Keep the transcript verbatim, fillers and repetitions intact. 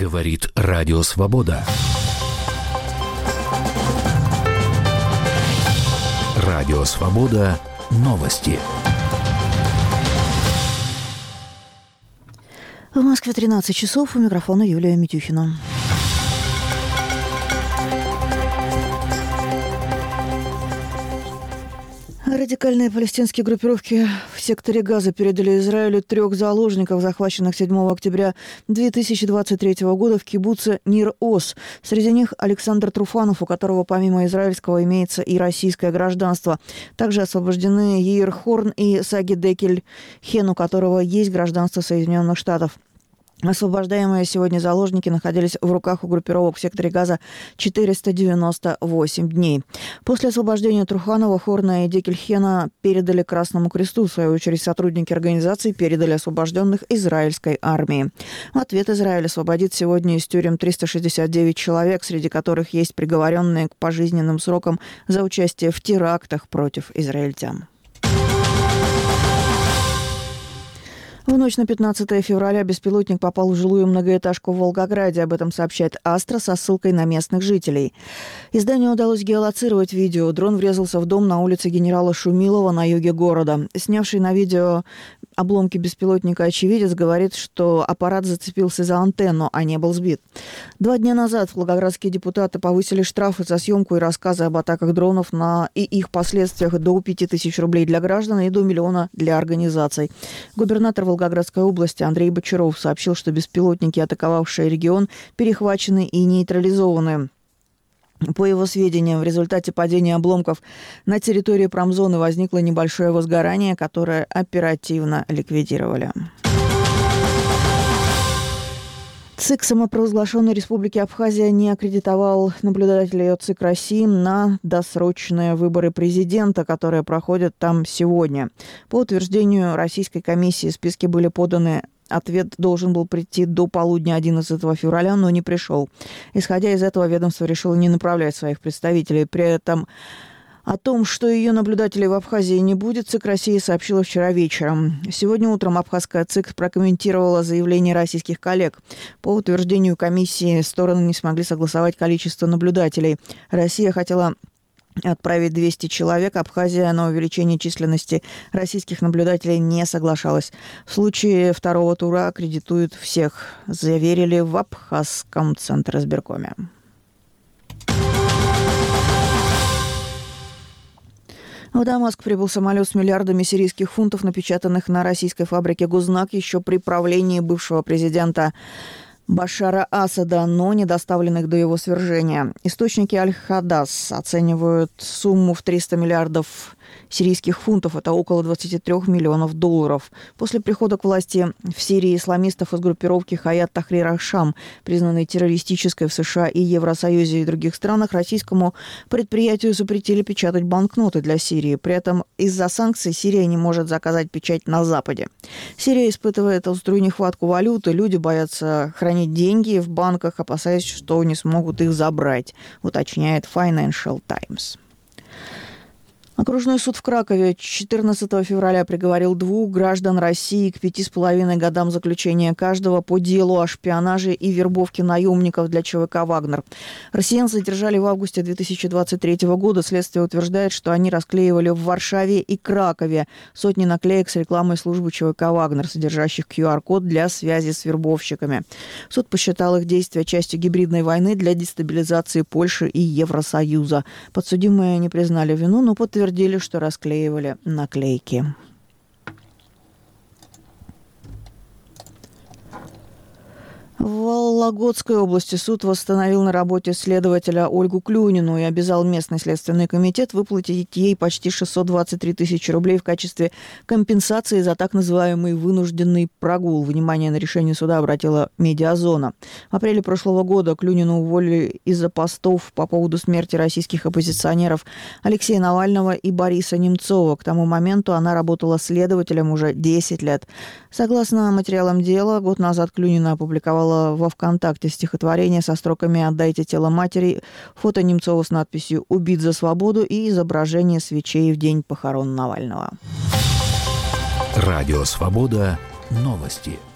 Говорит Радио Свобода. Радио Свобода. Новости. В Москве тринадцать часов. У микрофона Юлия Митюхина. Радикальные палестинские группировки в секторе Газа передали Израилю трех заложников, захваченных седьмого октября две тысячи двадцать третьего года в кибуце Нир-Оз. Среди них Александр Труфанов, у которого помимо израильского имеется и российское гражданство. Также освобождены Яир Хорн и Саги Декель Хен, у которого есть гражданство Соединенных Штатов. Освобождаемые сегодня заложники находились в руках у группировок в секторе Газа четыреста девяносто восемь дней. После освобождения Труханова, Хорна и Декельхена передали Красному Кресту. В свою очередь, сотрудники организации передали освобожденных израильской армии. В ответ Израиль освободит сегодня из тюрем триста шестьдесят девять человек, среди которых есть приговоренные к пожизненным срокам за участие в терактах против израильтян. В ночь на пятнадцатое февраля беспилотник попал в жилую многоэтажку в Волгограде. Об этом сообщает Астра со ссылкой на местных жителей. Изданию удалось геолоцировать видео. Дрон врезался в дом на улице генерала Шумилова на юге города. Снявший на видео обломки беспилотника очевидец говорит, что аппарат зацепился за антенну, а не был сбит. Два дня назад волгоградские депутаты повысили штрафы за съемку и рассказы об атаках дронов на и их последствиях до пяти тысяч рублей для граждан и до миллиона для организаций. Губернатор Волгоградской области Андрей Бочаров сообщил, что беспилотники, атаковавшие регион, перехвачены и нейтрализованы. По его сведениям, в результате падения обломков на территории промзоны возникло небольшое возгорание, которое оперативно ликвидировали. ЦИК самопровозглашенной Республики Абхазия не аккредитовал наблюдателей от ЦИК России на досрочные выборы президента, которые проходят там сегодня. По утверждению Российской комиссии, списки были поданы. Ответ должен был прийти до полудня одиннадцатого февраля, но не пришел. Исходя из этого, ведомство решило не направлять своих представителей. При этом о том, что ее наблюдателей в Абхазии не будет, ЦИК России сообщила вчера вечером. Сегодня утром абхазская ЦИК прокомментировала заявление российских коллег. По утверждению комиссии, стороны не смогли согласовать количество наблюдателей. Россия хотела отправить двести человек. Абхазия на увеличение численности российских наблюдателей не соглашалась. В случае второго тура аккредитуют всех, заверили в Абхазском Центризбиркоме. В Дамаск прибыл самолет с миллиардами сирийских фунтов, напечатанных на российской фабрике «Гознак» еще при правлении бывшего президента Башара Асада, но не доставленных до его свержения. Источники Аль-Хадас оценивают сумму в триста миллиардов сирийских фунтов. Это около двадцать три миллионов долларов. После прихода к власти в Сирии исламистов из группировки Хаят Тахрир аш-Шам, признанной террористической в США и Евросоюзе и других странах, российскому предприятию запретили печатать банкноты для Сирии. При этом из-за санкций Сирия не может заказать печать на Западе. Сирия испытывает острую нехватку валюты. Люди боятся хранить деньги в банках, опасаясь, что не смогут их забрать, уточняет Financial Times. Окружной суд в Кракове четырнадцатого февраля приговорил двух граждан России к пяти с половиной годам заключения каждого по делу о шпионаже и вербовке наемников для ЧВК «Вагнер». Россиян задержали в августе две тысячи двадцать третьего года. Следствие утверждает, что они расклеивали в Варшаве и Кракове сотни наклеек с рекламой службы ЧВК «Вагнер», содержащих ку ар-код для связи с вербовщиками. Суд посчитал их действия частью гибридной войны для дестабилизации Польши и Евросоюза. Подсудимые не признали вину, но подтвердили, Твердили, что расклеивали наклейки. В Вологодской области суд восстановил на работе следователя Ольгу Клюнину и обязал местный следственный комитет выплатить ей почти шестьсот двадцать три тысячи рублей в качестве компенсации за так называемый вынужденный прогул. Внимание на решение суда обратила «Медиазона». В апреле прошлого года Клюнину уволили из-за постов по поводу смерти российских оппозиционеров Алексея Навального и Бориса Немцова. К тому моменту она работала следователем уже десять лет. Согласно материалам дела, год назад Клюнина опубликовала во ВКонтакте стихотворение со строками «Отдайте тело матери», фото Немцова с надписью «Убит за свободу» и изображение свечей в день похорон Навального. Радио «Свобода». Новости.